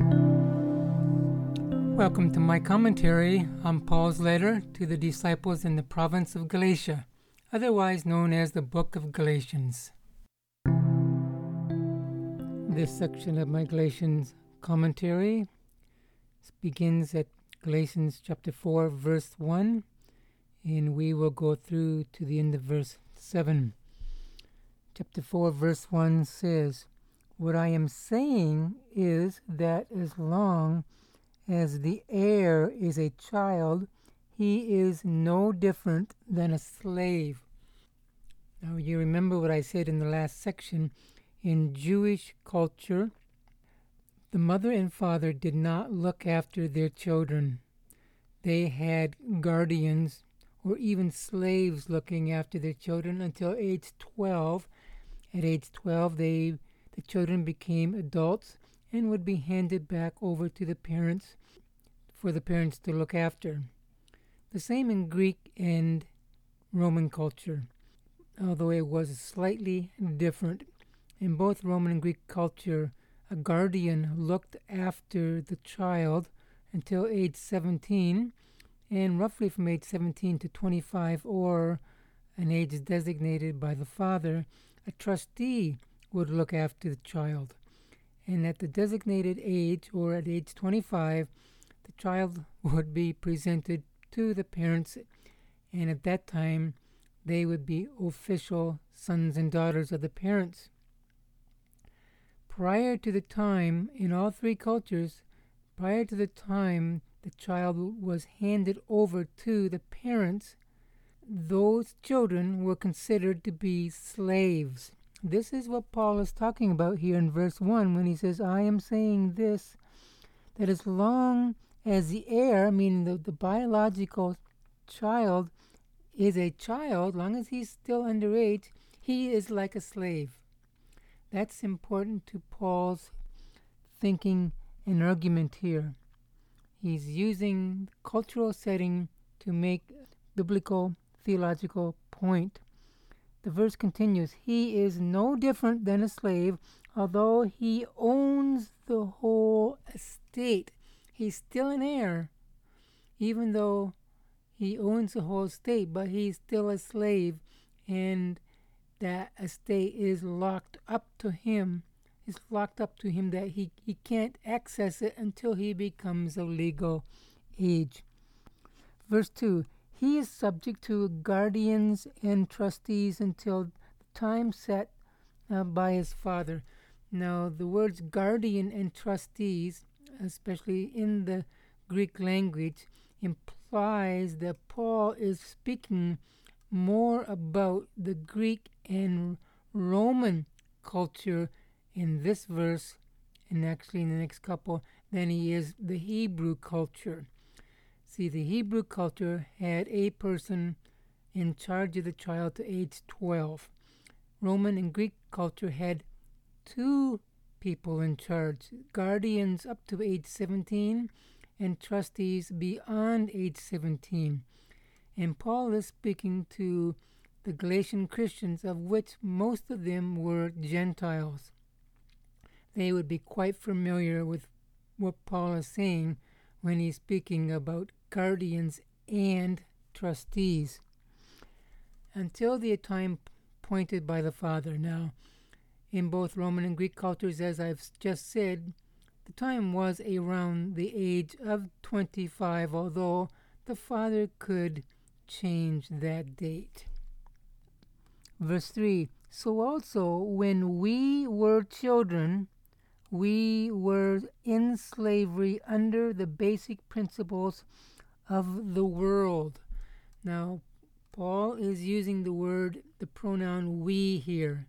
Welcome to my commentary on Paul's letter to the disciples in the province of Galatia, otherwise known as the Book of Galatians. This section of my Galatians commentary begins at Galatians chapter 4, verse 1, and we will go through to the end of verse 7. Chapter 4, verse 1 says, "What I am saying is that as long as the heir is a child, he is no different than a slave." Now, you remember what I said in the last section. In Jewish culture, the mother and father did not look after their children. They had guardians or even slaves looking after their children until age 12. At age 12, the children became adults and would be handed back over to the parents for the parents to look after. The same in Greek and Roman culture, although it was slightly different. In both Roman and Greek culture, a guardian looked after the child until age 17, and roughly from age 17 to 25, or an age designated by the father, a trustee would look after the child. And at the designated age, or at age 25, the child would be presented to the parents, and at that time they would be official sons and daughters of the parents. Prior to the time, in all three cultures, prior to the time the child was handed over to the parents, those children were considered to be slaves. This is what Paul is talking about here in verse 1 when he says, "I am saying this, that as long as the heir," meaning the biological child, is a child, long as he's still underage, he is like a slave. That's important to Paul's thinking and argument here. He's using cultural setting to make biblical theological point. The verse continues, "He is no different than a slave, although he owns the whole estate." He's still an heir, even though he owns the whole estate, but he's still a slave, and that estate is locked up to him. It's locked up to him that he can't access it until he becomes of legal age. Verse 2, "He is subject to guardians and trustees until the time set by his father." Now, the words guardian and trustees, especially in the Greek language, implies that Paul is speaking more about the Greek and Roman culture in this verse, and actually in the next couple, than he is the Hebrew culture. See, the Hebrew culture had a person in charge of the child to age 12. Roman and Greek culture had two people in charge, guardians up to age 17 and trustees beyond age 17. And Paul is speaking to the Galatian Christians, of which most of them were Gentiles. They would be quite familiar with what Paul is saying when he's speaking about guardians and trustees, until the time appointed by the father. Now, in both Roman and Greek cultures, as I've just said, the time was around the age of 25, although the father could change that date. Verse 3, "So also when we were children, we were in slavery under the basic principles of the world." Now, Paul is using the pronoun we here.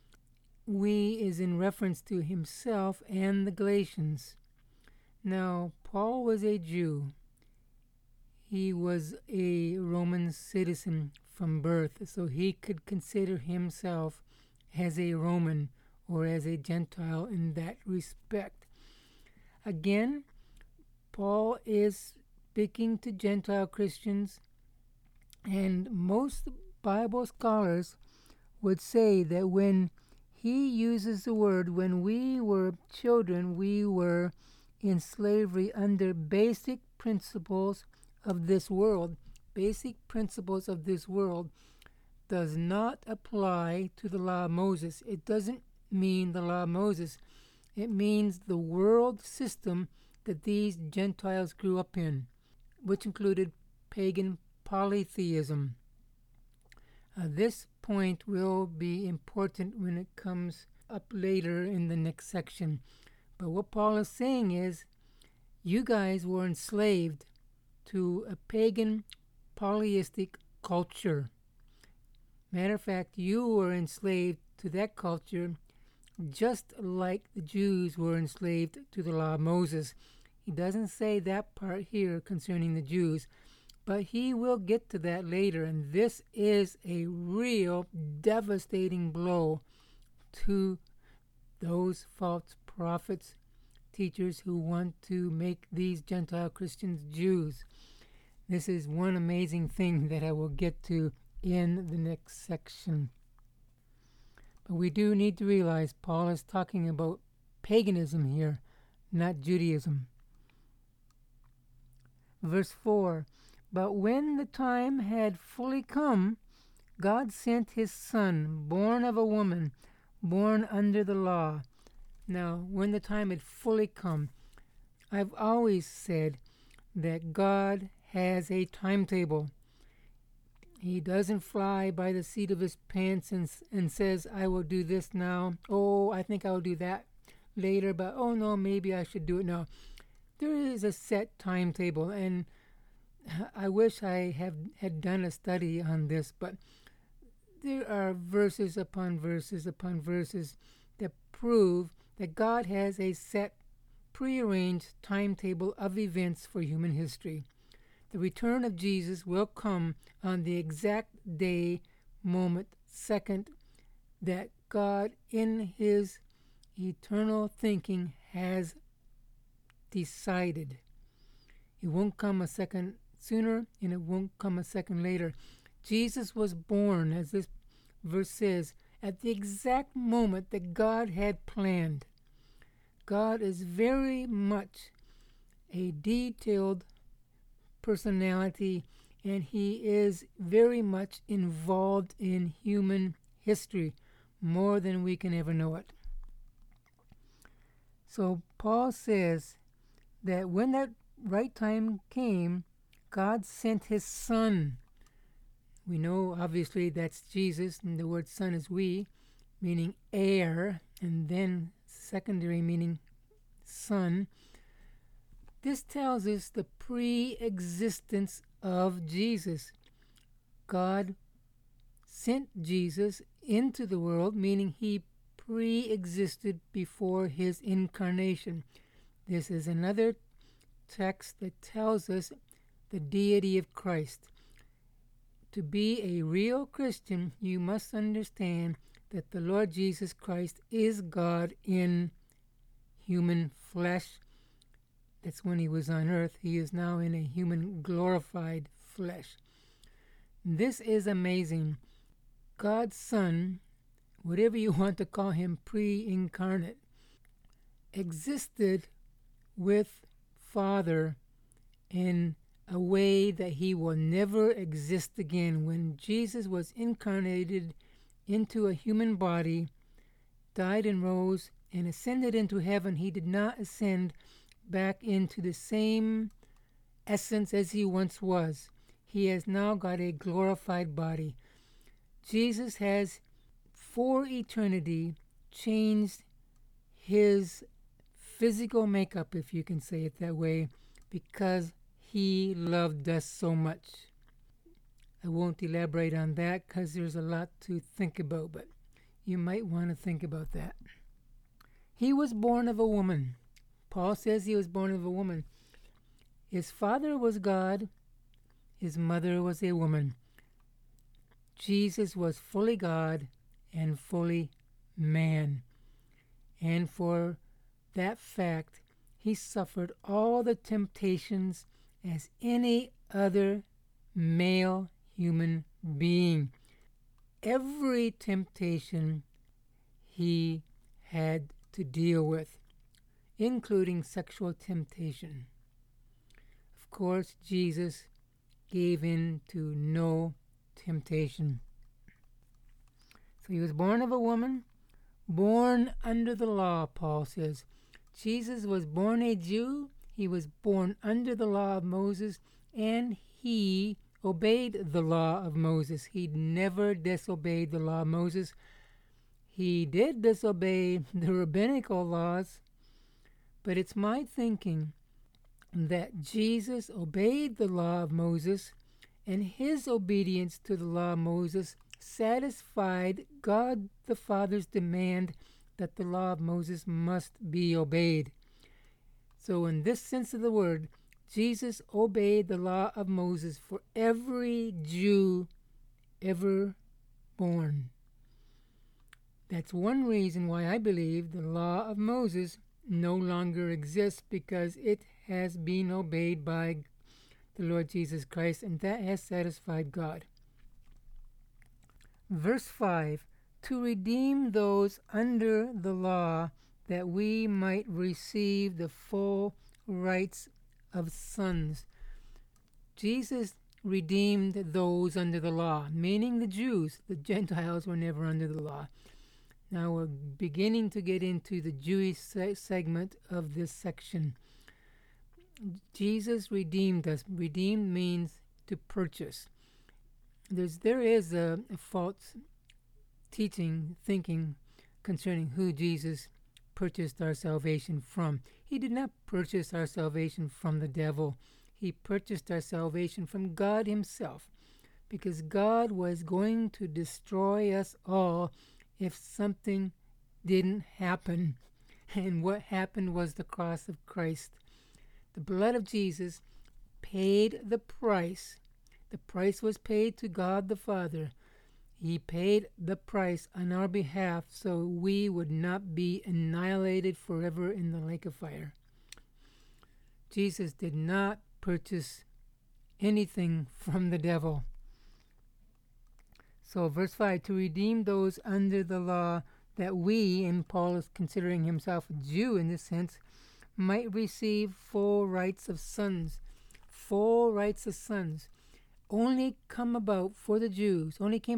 We is in reference to himself and the Galatians. Now, Paul was a Jew. He was a Roman citizen from birth, so he could consider himself as a Roman or as a Gentile in that respect. Again, Paul is speaking to Gentile Christians, and most Bible scholars would say that when he uses the word, when we were children, we were in slavery under basic principles of this world. Basic principles of this world does not apply to the law of Moses. It doesn't mean the law of Moses. It means the world system that these Gentiles grew up in, which included pagan polytheism. This point will be important when it comes up later in the next section. But what Paul is saying is, you guys were enslaved to a pagan polytheistic culture. Matter of fact, you were enslaved to that culture just like the Jews were enslaved to the law of Moses. He doesn't say that part here concerning the Jews, but he will get to that later, and this is a real devastating blow to those false prophets, teachers who want to make these Gentile Christians Jews. This is one amazing thing that I will get to in the next section. But we do need to realize Paul is talking about paganism here, not Judaism. Verse 4, but when the time had fully come, God sent his Son, born of a woman, born under the law. Now, when the time had fully come, I've always said that God has a timetable. He doesn't fly by the seat of his pants and says, I will do this now. Oh, I think I'll do that later, but oh no, maybe I should do it now. There is a set timetable, and I wish I had done a study on this, but there are verses upon verses upon verses that prove that God has a set, prearranged timetable of events for human history. The return of Jesus will come on the exact day, moment, second that God in his eternal thinking has decided. It won't come a second sooner, and it won't come a second later. Jesus was born, as this verse says, at the exact moment that God had planned. God is very much a detailed personality, and he is very much involved in human history, more than we can ever know it. So Paul says that when that right time came, God sent his Son. We know, obviously, that's Jesus, and the word son is we, meaning heir, and then secondary meaning son. This tells us the pre-existence of Jesus. God sent Jesus into the world, meaning he pre-existed before his incarnation. This is another text that tells us the deity of Christ. To be a real Christian, you must understand that the Lord Jesus Christ is God in human flesh. That's when he was on earth. He is now in a human glorified flesh. This is amazing. God's Son, whatever you want to call him, pre-incarnate, existed with Father in a way that he will never exist again. When Jesus was incarnated into a human body, died and rose, and ascended into heaven, he did not ascend back into the same essence as he once was. He has now got a glorified body. Jesus has, for eternity, changed his physical makeup, if you can say it that way, because he loved us so much. I won't elaborate on that because there's a lot to think about, but you might want to think about that. He was born of a woman. Paul says he was born of a woman. His father was God. His mother was a woman. Jesus was fully God and fully man. And for that fact, he suffered all the temptations as any other male human being. Every temptation he had to deal with. including sexual temptation. Of course, Jesus gave in to no temptation. So he was born of a woman, born under the law, Paul says. Jesus was born a Jew. He was born under the law of Moses, and he obeyed the law of Moses. He never disobeyed the law of Moses. He did disobey the rabbinical laws, but it's my thinking that Jesus obeyed the law of Moses, and his obedience to the law of Moses satisfied God the Father's demand that the law of Moses must be obeyed. So in this sense of the word, Jesus obeyed the law of Moses for every Jew ever born. That's one reason why I believe the law of Moses no longer exists, because it has been obeyed by the Lord Jesus Christ, and that has satisfied God. Verse 5, to redeem those under the law, that we might receive the full rights of sons. Jesus redeemed those under the law, meaning the Jews. The Gentiles were never under the law. Now we're beginning to get into the Jewish segment of this section. Jesus redeemed us. Redeemed means to purchase. There is a false thinking concerning who Jesus purchased our salvation from. He did not purchase our salvation from the devil. He purchased our salvation from God himself, because God was going to destroy us all if something didn't happen. And what happened was the cross of Christ. The blood of Jesus paid the price. The price was paid to God the Father. He paid the price on our behalf so we would not be annihilated forever in the lake of fire. Jesus did not purchase anything from the devil. So verse 5, to redeem those under the law, that we, and Paul is considering himself a Jew in this sense, might receive full rights of sons. Full rights of sons only came about for the Jews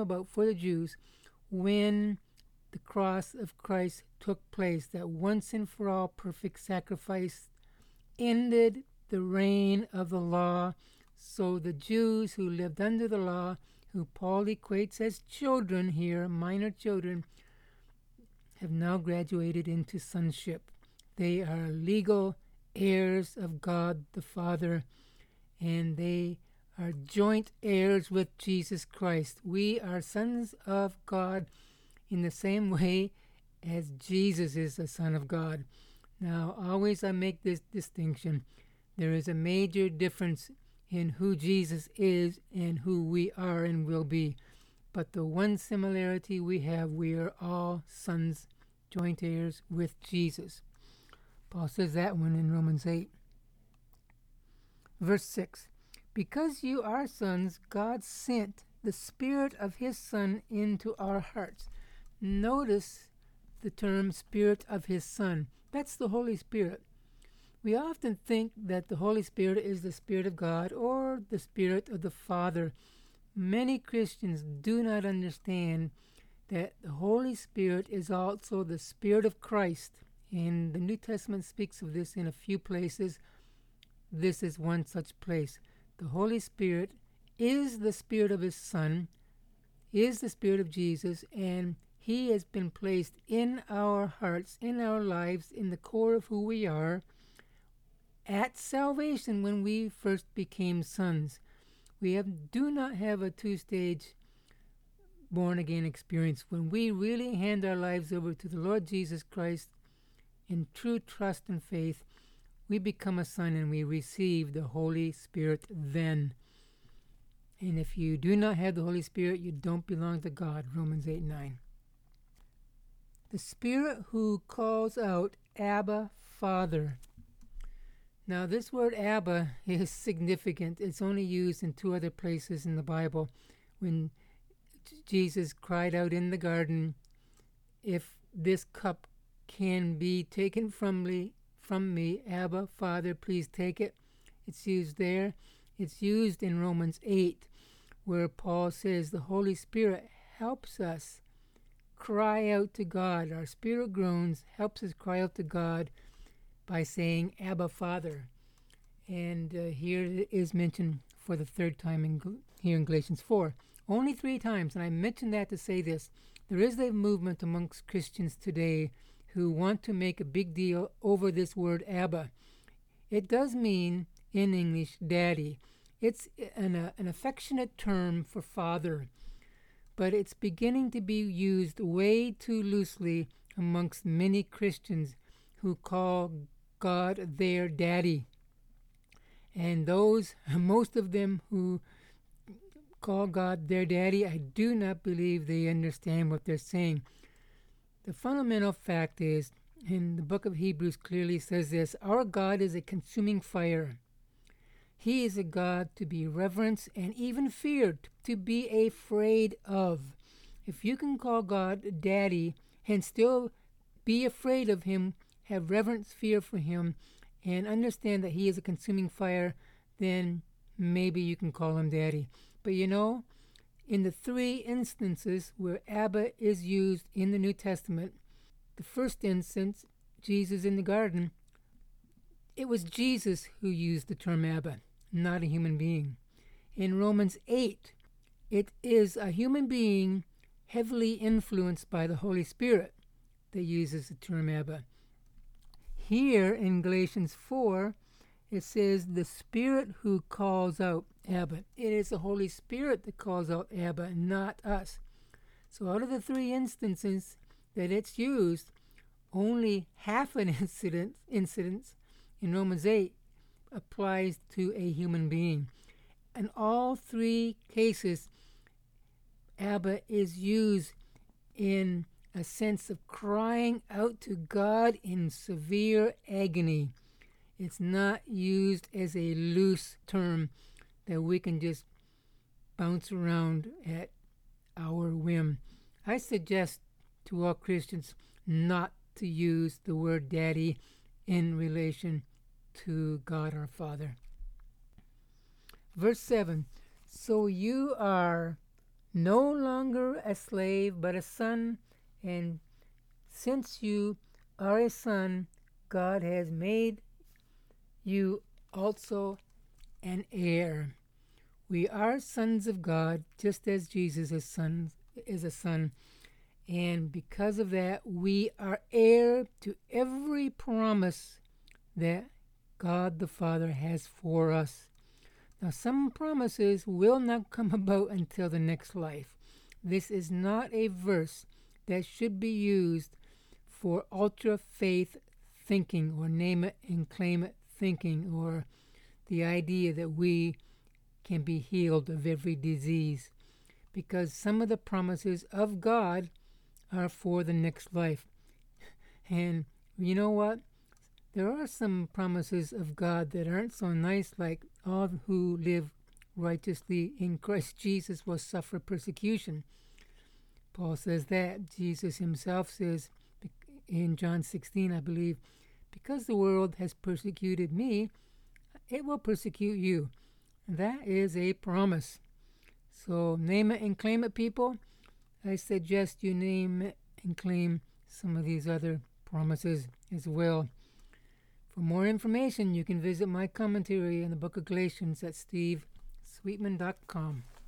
when the cross of Christ took place. That once and for all perfect sacrifice ended the reign of the law. So the Jews who lived under the law, who Paul equates as children here, minor children, have now graduated into sonship. They are legal heirs of God the Father, and they are joint heirs with Jesus Christ. We are sons of God in the same way as Jesus is a son of God. Now, always I make this distinction. There is a major difference in who Jesus is and who we are and will be. But the one similarity we have, we are all sons, joint heirs with Jesus. Paul says that one in Romans 8. Verse 6, because you are sons, God sent the Spirit of his Son into our hearts. Notice the term Spirit of his Son. That's the Holy Spirit. We often think that the Holy Spirit is the Spirit of God or the Spirit of the Father. Many Christians do not understand that the Holy Spirit is also the Spirit of Christ. And the New Testament speaks of this in a few places. This is one such place. The Holy Spirit is the Spirit of his Son, is the Spirit of Jesus, and he has been placed in our hearts, in our lives, in the core of who we are at salvation when we first became sons. We do not have a two-stage born-again experience. When we really hand our lives over to the Lord Jesus Christ in true trust and faith, we become a son and we receive the Holy Spirit then. And if you do not have the Holy Spirit, you don't belong to God, Romans 8:9. The Spirit who calls out, Abba, Father. Now, this word Abba is significant. It's only used in two other places in the Bible. When Jesus cried out in the garden, if this cup can be taken from from me. Abba, Father, please take it. It's used there. It's used in Romans 8, where Paul says the Holy Spirit helps us cry out to God. Our spirit groans, helps us cry out to God by saying, Abba, Father. And here it is mentioned for the third time here in Galatians 4. Only 3 times, and I mentioned that to say this. There is a movement amongst Christians today who want to make a big deal over this word Abba. It does mean, in English, daddy. It's an affectionate term for father, but it's beginning to be used way too loosely amongst many Christians who call God their daddy. And those, most of them who call God their daddy, I do not believe they understand what they're saying. The fundamental fact is, and the book of Hebrews clearly says this, our God is a consuming fire. He is a God to be reverenced and even feared, to be afraid of. If you can call God daddy and still be afraid of him, have reverence, fear for him, and understand that he is a consuming fire, then maybe you can call him daddy. But you know, in the 3 instances where Abba is used in the New Testament, the first instance, Jesus in the garden, it was Jesus who used the term Abba, not a human being. In Romans 8, it is a human being heavily influenced by the Holy Spirit that uses the term Abba. Here in Galatians 4, it says the Spirit who calls out Abba. It is the Holy Spirit that calls out Abba, not us. So out of the 3 instances that it's used, only half an incidence in Romans 8 applies to a human being. In all 3 cases, Abba is used in a sense of crying out to God in severe agony. It's not used as a loose term that we can just bounce around at our whim. I suggest to all Christians not to use the word daddy in relation to God our Father. Verse 7, so you are no longer a slave but a son, and since you are a son, God has made you also an heir. We are sons of God, just as Jesus is a son. And because of that, we are heir to every promise that God the Father has for us. Now, some promises will not come about until the next life. This is not a verse that should be used for ultra faith thinking or name it and claim it thinking, or the idea that we can be healed of every disease, because some of the promises of God are for the next life. And you know what? There are some promises of God that aren't so nice, like all who live righteously in Christ Jesus will suffer persecution. Paul says that. Jesus himself says in John 16, I believe, because the world has persecuted me, it will persecute you. That is a promise. So name it and claim it, people. I suggest you name it and claim some of these other promises as well. For more information, you can visit my commentary in the book of Galatians at stevesweetman.com.